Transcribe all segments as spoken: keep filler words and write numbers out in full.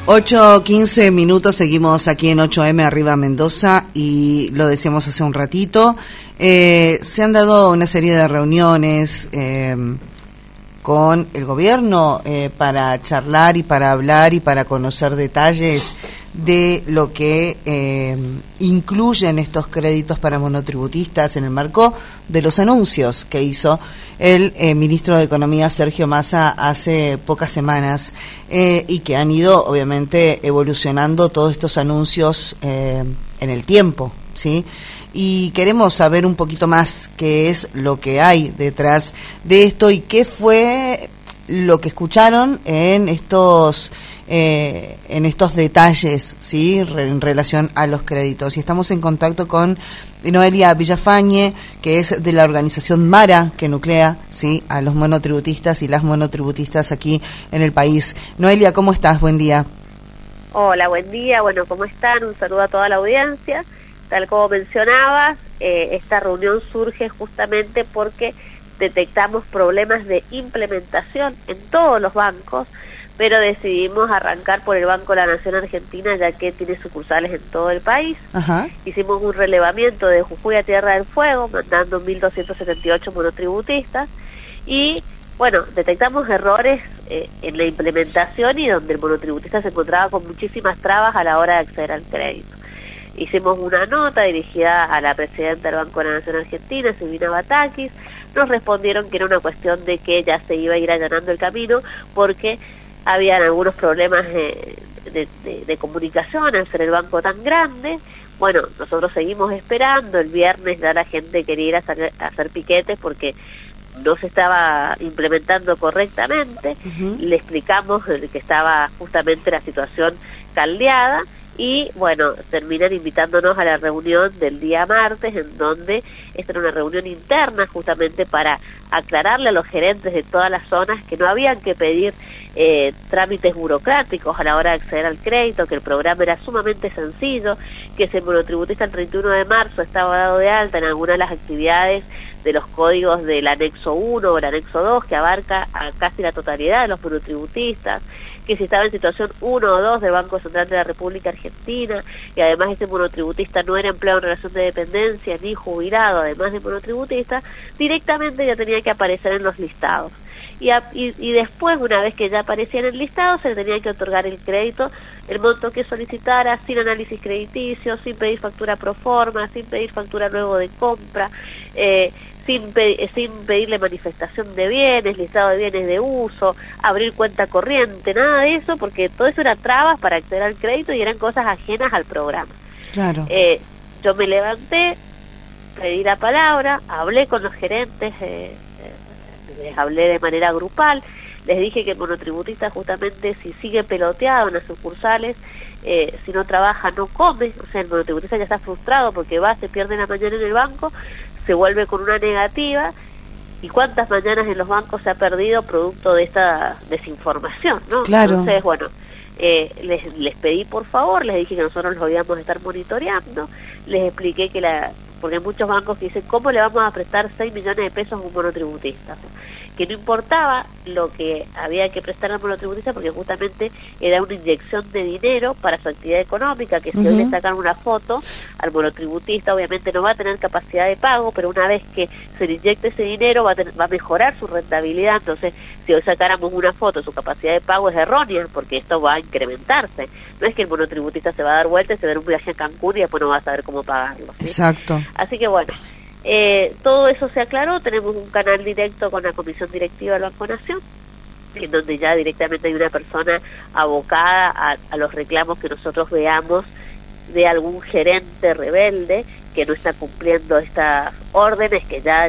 ocho quince minutos, seguimos aquí en ocho eme Arriba Mendoza y lo decíamos hace un ratito. Eh, se han dado una serie de reuniones eh, con el gobierno eh, para charlar y para hablar y para conocer detalles de lo que eh, incluyen estos créditos para monotributistas en el marco de los anuncios que hizo el eh, ministro de Economía Sergio Massa hace pocas semanas eh, y que han ido obviamente evolucionando todos estos anuncios eh, en el tiempo, ¿sí? Y queremos saber un poquito más qué es lo que hay detrás de esto y qué fue lo que escucharon en estos Eh, en estos detalles, sí, Re, en relación a los créditos. Y estamos en contacto con Noelia Villafañe, que es de la organización MARA, que nuclea, sí, a los monotributistas y las monotributistas aquí en el país. Noelia, ¿cómo estás? Buen día. Hola, buen día. Bueno, ¿cómo están? Un saludo a toda la audiencia. Tal como mencionabas, eh, esta reunión surge justamente porque detectamos problemas de implementación en todos los bancos, pero decidimos arrancar por el Banco de la Nación Argentina, ya que tiene sucursales en todo el país. Ajá. Hicimos un relevamiento de Jujuy a Tierra del Fuego, mandando mil doscientos setenta y ocho monotributistas, y bueno, detectamos errores eh, en la implementación y donde el monotributista se encontraba con muchísimas trabas a la hora de acceder al crédito. Hicimos una nota dirigida a la presidenta del Banco de la Nación Argentina, Silvina Batakis. Nos respondieron que era una cuestión de que ya se iba a ir allanando el camino, porque habían algunos problemas de, de, de, de comunicación al ser el banco tan grande. Bueno, nosotros seguimos esperando. El viernes ya la gente quería ir a hacer, a hacer piquetes porque no se estaba implementando correctamente. Uh-huh. Le explicamos que estaba justamente la situación caldeada y, bueno, terminan invitándonos a la reunión del día martes, en donde esta era una reunión interna justamente para aclararle a los gerentes de todas las zonas que no habían que pedir eh, trámites burocráticos a la hora de acceder al crédito, que el programa era sumamente sencillo, que si el monotributista el treinta y uno de marzo estaba dado de alta en alguna de las actividades de los códigos del anexo uno o el anexo dos, que abarca a casi la totalidad de los monotributistas, que si estaba en situación uno o dos del Banco Central de la República Argentina, y además ese monotributista no era empleado en relación de dependencia ni jubilado, además de monotributista, directamente ya tenía que aparecer en los listados. Y, a, y, y después, una vez que ya aparecía en el listado, se le tenía que otorgar el crédito, el monto que solicitara, sin análisis crediticio, sin pedir factura pro forma, sin pedir factura luego de compra, eh, sin, pe sin pedirle manifestación de bienes, listado de bienes de uso, abrir cuenta corriente, nada de eso, porque todo eso era trabas para acceder al crédito y eran cosas ajenas al programa. Claro. Eh, yo me levanté, pedí la palabra, hablé con los gerentes, eh, eh, les hablé de manera grupal, les dije que el monotributista justamente si sigue peloteado en las sucursales, eh, si no trabaja no come, o sea, el monotributista ya está frustrado porque va, se pierde la mañana en el banco, se vuelve con una negativa, y cuántas mañanas en los bancos se ha perdido producto de esta desinformación, ¿no? Claro. Entonces, bueno, eh, les, les pedí por favor, les dije que nosotros los íbamos a estar monitoreando, les expliqué que la, porque hay muchos bancos que dicen, ¿cómo le vamos a prestar seis millones de pesos a un monotributista? Que no importaba lo que había que prestar al monotributista, porque justamente era una inyección de dinero para su actividad económica, que si uh-huh. hoy le sacan una foto al monotributista, obviamente no va a tener capacidad de pago, pero una vez que se le inyecte ese dinero va a, tener, va a mejorar su rentabilidad. Entonces, si hoy sacáramos una foto, su capacidad de pago es errónea, porque esto va a incrementarse. No es que el monotributista se va a dar vuelta y se va a dar un viaje a Cancún y después no va a saber cómo pagarlo, ¿sí? Exacto. Así que bueno, Eh, todo eso se aclaró. Tenemos un canal directo con la Comisión Directiva del Banco Nación, en donde ya directamente hay una persona abocada a, a los reclamos que nosotros veamos de algún gerente rebelde que no está cumpliendo estas órdenes, que ya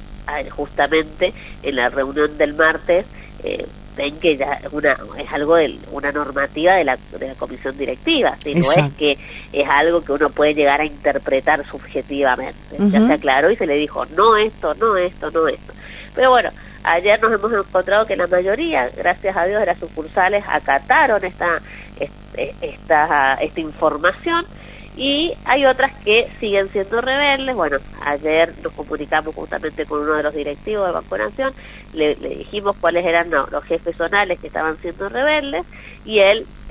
justamente en la reunión del martes eh, ven que ya es, una, es algo de una normativa de la, de la comisión directiva, ¿sí? No es que es algo que uno puede llegar a interpretar subjetivamente. Uh-huh. Ya se aclaró y se le dijo, no esto, no esto, no esto. Pero bueno, ayer nos hemos encontrado que la mayoría, gracias a Dios, de las sucursales acataron esta, esta, esta información, y hay otras que siguen siendo rebeldes. Bueno, ayer nos comunicamos justamente con uno de los directivos de Banco Nación, le, le dijimos cuáles eran no, los jefes zonales que estaban siendo rebeldes, y él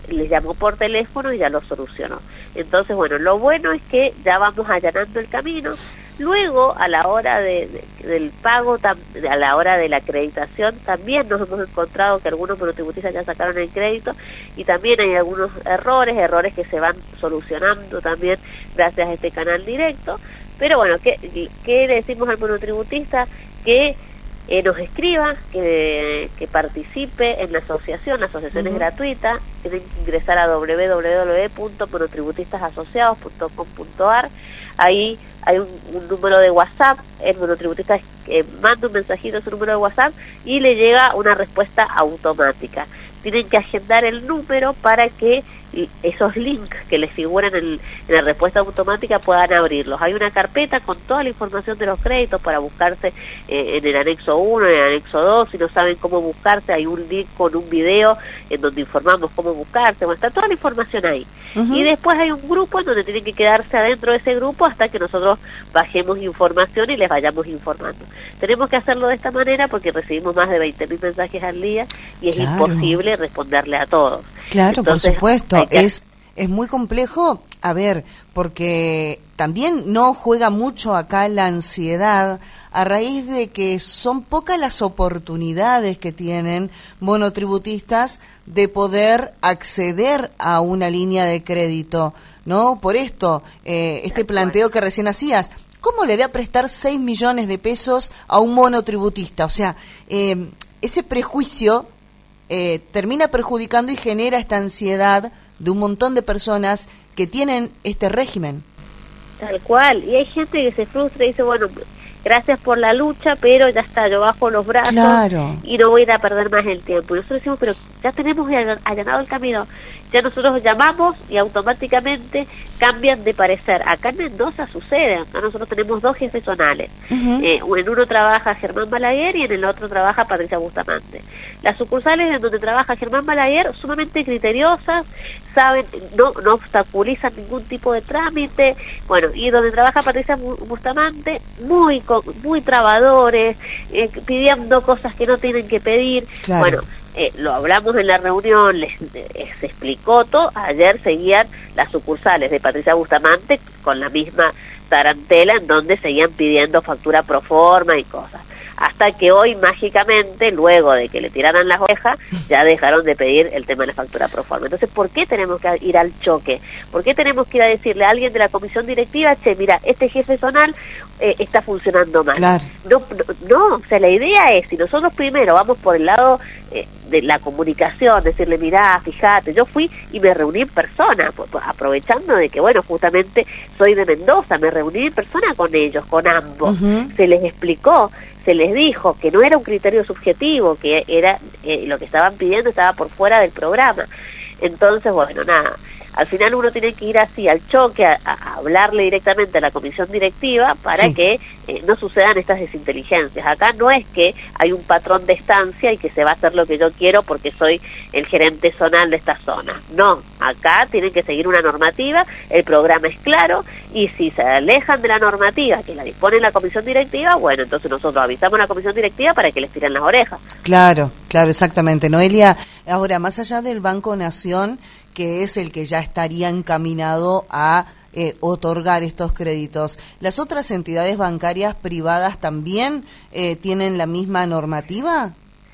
les llamó por teléfono y ya lo solucionó. Entonces, bueno, lo bueno es que ya vamos allanando el camino. Luego, a la hora de, de, del pago, tam, a la hora de la acreditación, también nos hemos encontrado que algunos monotributistas ya sacaron el crédito y también hay algunos errores, errores que se van solucionando también gracias a este canal directo. Pero bueno, ¿qué, qué le decimos al monotributista? Que eh, nos escriba, que, que participe en la asociación. La asociación uh-huh. es gratuita, tienen que ingresar a doble u doble u doble u punto monotributistas asociados punto com punto a r. Ahí hay un, un número de WhatsApp, el monotributista eh, manda un mensajito a su número de WhatsApp y le llega una respuesta automática. Tienen que agendar el número para que esos links que les figuran en, el, en la respuesta automática puedan abrirlos. Hay una carpeta con toda la información de los créditos para buscarse eh, en el anexo uno, en el anexo dos. Si no saben cómo buscarse, hay un link con un video en donde informamos cómo buscarse. Bueno, está toda la información ahí. Uh-huh. Y después hay un grupo en donde tienen que quedarse adentro de ese grupo hasta que nosotros bajemos información y les vayamos informando. Tenemos que hacerlo de esta manera porque recibimos más de veinte mil mensajes al día y es claro. imposible responderle a todos. Claro, Entonces, por supuesto, que... es es muy complejo, a ver, porque también no juega mucho acá la ansiedad a raíz de que son pocas las oportunidades que tienen monotributistas de poder acceder a una línea de crédito, ¿no? Por esto, eh, este planteo que recién hacías, ¿cómo le voy a prestar seis millones de pesos a un monotributista? O sea, eh, ese prejuicio eh, termina perjudicando y genera esta ansiedad de un montón de personas que tienen este régimen. Tal cual, y hay gente que se frustra y dice, bueno, gracias por la lucha, pero ya está, yo bajo los brazos claro. y no voy a ir a perder más el tiempo. Y nosotros decimos, pero ya tenemos allanado el camino, ya nosotros llamamos y automáticamente cambian de parecer. Acá en Mendoza sucede, acá nosotros tenemos dos jefes zonales, uh-huh. eh, en uno trabaja Germán Balaguer y en el otro trabaja Patricia Bustamante. Las sucursales en donde trabaja Germán Balaguer, sumamente criteriosas, saben, no, no obstaculizan ningún tipo de trámite, bueno, y donde trabaja Patricia Bustamante, muy muy trabadores, eh, pidiendo cosas que no tienen que pedir, claro. bueno, Eh, lo hablamos en la reunión, les, les explicó todo. Ayer seguían las sucursales de Patricia Bustamante con la misma tarantela en donde seguían pidiendo factura pro forma y cosas. Hasta que hoy, mágicamente, luego de que le tiraran las orejas, ya dejaron de pedir el tema de la factura pro forma. Entonces, ¿por qué tenemos que ir al choque? ¿Por qué tenemos que ir a decirle a alguien de la comisión directiva, che, mira, este jefe zonal eh, está funcionando mal? Claro. No, no, no, o sea, la idea es, si nosotros primero vamos por el lado eh, de la comunicación, decirle, mirá, fíjate, yo fui y me reuní en persona, aprovechando de que, bueno, justamente soy de Mendoza, me reuní en persona con ellos, con ambos, uh-huh. se les explicó, se les dijo que no era un criterio subjetivo, que era eh, lo que estaban pidiendo estaba por fuera del programa. Entonces, bueno, nada, al final uno tiene que ir así al choque, a, a hablarle directamente a la comisión directiva para sí. que eh, no sucedan estas desinteligencias. Acá no es que hay un patrón de estancia y que se va a hacer lo que yo quiero porque soy el gerente zonal de esta zona. No, acá tienen que seguir una normativa, el programa es claro, y si se alejan de la normativa que la dispone la comisión directiva, bueno, entonces nosotros avisamos a la comisión directiva para que les tiren las orejas. Claro, claro, exactamente. Noelia, ahora, más allá del Banco Nación, que es el que ya estaría encaminado a eh, otorgar estos créditos, ¿las otras entidades bancarias privadas también eh, tienen la misma normativa?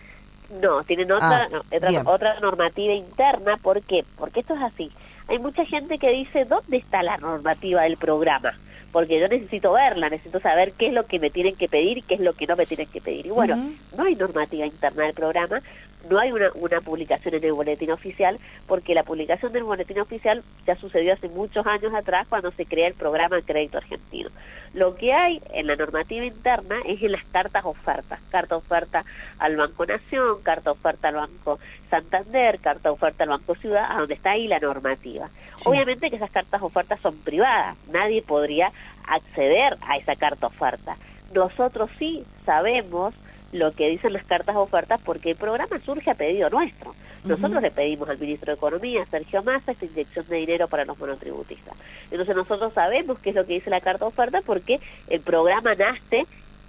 No, tienen otra, ah, no, otra, otra normativa interna. ¿Por qué? Porque esto es así. Hay mucha gente que dice, ¿dónde está la normativa del programa? Porque yo necesito verla, necesito saber qué es lo que me tienen que pedir y qué es lo que no me tienen que pedir. Y bueno, uh-huh. no hay normativa interna del programa, no hay una, una publicación en el boletín oficial, porque la publicación del boletín oficial ya sucedió hace muchos años atrás cuando se crea el programa de crédito argentino. Lo que hay en la normativa interna es en las cartas ofertas, carta oferta al Banco Nación, carta oferta al Banco Santander, carta oferta al Banco Ciudad, a donde está ahí la normativa. Sí. Obviamente que esas cartas ofertas son privadas, nadie podría acceder a esa carta oferta. Nosotros sí sabemos lo que dicen las cartas ofertas porque el programa surge a pedido nuestro. Nosotros uh-huh. le pedimos al ministro de Economía, Sergio Massa, esta inyección de dinero para los monotributistas. Entonces nosotros sabemos qué es lo que dice la carta oferta porque el programa nace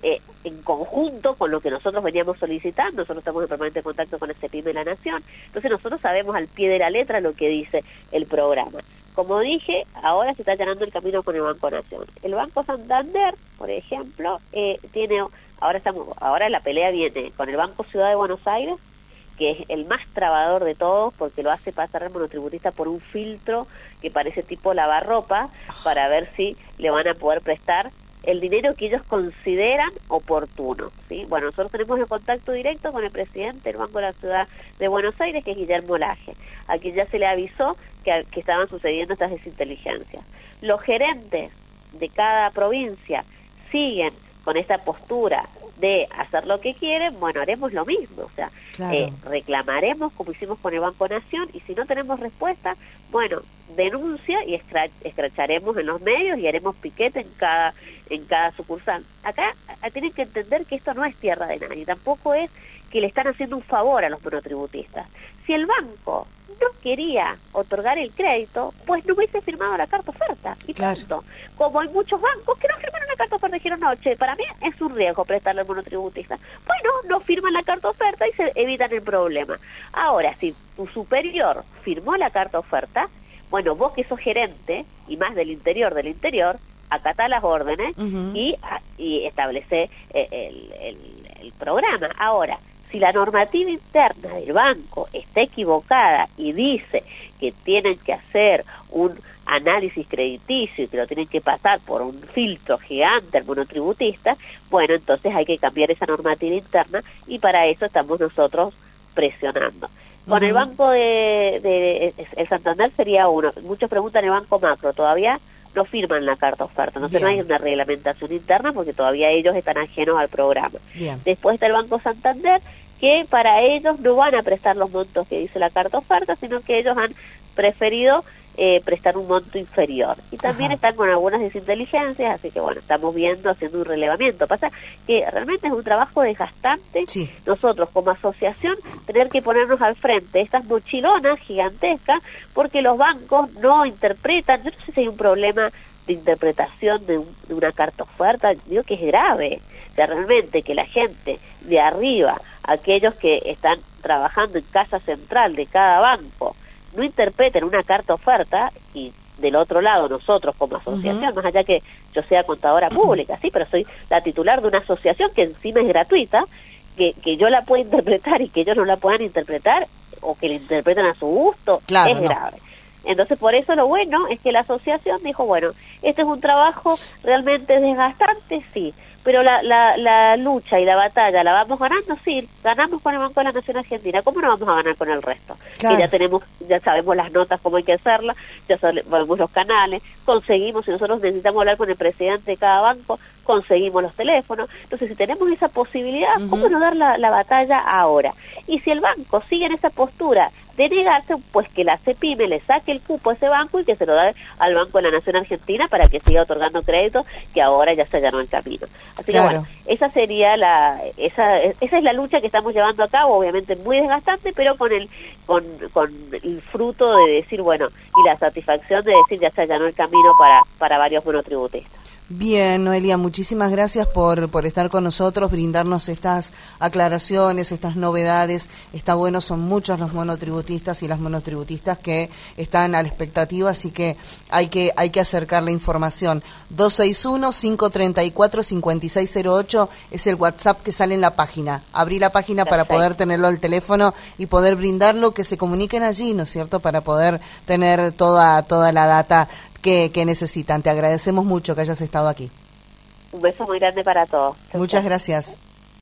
eh, en conjunto con lo que nosotros veníamos solicitando. Nosotros estamos en permanente contacto con este PYME de la Nación, entonces nosotros sabemos al pie de la letra lo que dice el programa. Como dije, ahora se está allanando el camino con el Banco Nación. El Banco Santander, por ejemplo, eh, tiene, ahora estamos, ahora la pelea viene con el Banco Ciudad de Buenos Aires, que es el más trabador de todos, porque lo hace pasar al monotributista por un filtro que parece tipo lavarropa, para ver si le van a poder prestar el dinero que ellos consideran oportuno, ¿sí? Bueno, nosotros tenemos el contacto directo con el presidente del Banco de la Ciudad de Buenos Aires, que es Guillermo Laje, a quien ya se le avisó que, que estaban sucediendo estas desinteligencias. Los gerentes de cada provincia siguen con esta postura de hacer lo que quieren. Bueno, haremos lo mismo, o sea, claro. eh, reclamaremos como hicimos con el Banco Nación, y si no tenemos respuesta, bueno, denuncia y escra escracharemos en los medios y haremos piquete en cada en cada sucursal. Acá a, tienen que entender que esto no es tierra de nadie, tampoco es que le están haciendo un favor a los monotributistas. Si el banco no quería otorgar el crédito, pues no hubiese firmado la carta oferta, y claro. punto. Como hay muchos bancos que no firmaron la carta oferta y dijeron, no, che, para mí es un riesgo prestarle al monotributista. Bueno, no firman la carta oferta y se evitan el problema. Ahora, si tu superior firmó la carta oferta, bueno, vos que sos gerente, y más del interior del interior, acatá las órdenes uh-huh. y, y establece el, el, el, el programa. Ahora, si la normativa interna del banco está equivocada y dice que tienen que hacer un análisis crediticio y que lo tienen que pasar por un filtro gigante al monotributista, bueno, entonces hay que cambiar esa normativa interna, y para eso estamos nosotros presionando. Con uh-huh. el Banco de, de, de el Santander sería uno. Muchos preguntan el Banco Macro, todavía no firman la carta oferta, entonces Bien. no hay una reglamentación interna porque todavía ellos están ajenos al programa. Bien. Después está el Banco Santander, que para ellos no van a prestar los montos que dice la carta oferta, sino que ellos han preferido eh, prestar un monto inferior. Y también Ajá. están con algunas desinteligencias, así que bueno, estamos viendo, haciendo un relevamiento. Pasa que realmente es un trabajo desgastante. Sí. Nosotros como asociación tener que ponernos al frente de estas mochilonas gigantescas, porque los bancos no interpretan. Yo no sé si hay un problema de interpretación de, un, de una carta oferta, digo que es grave. O sea, realmente que la gente de arriba, aquellos que están trabajando en casa central de cada banco, no interpreten una carta oferta, y del otro lado nosotros como asociación, uh-huh. más allá que yo sea contadora pública, sí, pero soy la titular de una asociación que encima es gratuita, que, que yo la pueda interpretar y que ellos no la puedan interpretar, o que la interpreten a su gusto, claro, es no. grave. Entonces, por eso lo bueno es que la asociación dijo, bueno, este es un trabajo realmente desgastante, sí, pero la, la, la lucha y la batalla la vamos ganando, sí, ganamos con el Banco de la Nación Argentina, ¿cómo no vamos a ganar con el resto? Claro. Que ya tenemos, ya sabemos las notas, cómo hay que hacerlas, ya sabemos los canales, conseguimos, si nosotros necesitamos hablar con el presidente de cada banco, conseguimos los teléfonos. Entonces, si tenemos esa posibilidad, uh-huh. ¿cómo no dar la, la batalla ahora? Y si el banco sigue en esa postura de negarse, pues que la CEPYME le saque el cupo a ese banco y que se lo da al Banco de la Nación Argentina para que siga otorgando créditos, que ahora ya se allanó el camino. Así claro. que bueno, esa sería la, esa, esa es la lucha que estamos llevando a cabo, obviamente muy desgastante, pero con el, con, con el fruto de decir, bueno, y la satisfacción de decir ya se allanó el camino para, para varios monotributistas. Bien, Noelia, muchísimas gracias por, por estar con nosotros, brindarnos estas aclaraciones, estas novedades. Está bueno, son muchos los monotributistas y las monotributistas que están a la expectativa, así que hay que hay que acercar la información. dos seis uno, cinco tres cuatro, cinco seis cero ocho es el WhatsApp que sale en la página. Abrí la página Perfecto. Para poder tenerlo al teléfono y poder brindarlo, que se comuniquen allí, ¿no es cierto?, para poder tener toda toda la data Que, que necesitan. Te agradecemos mucho que hayas estado aquí. Un beso muy grande para todos. Muchas gracias.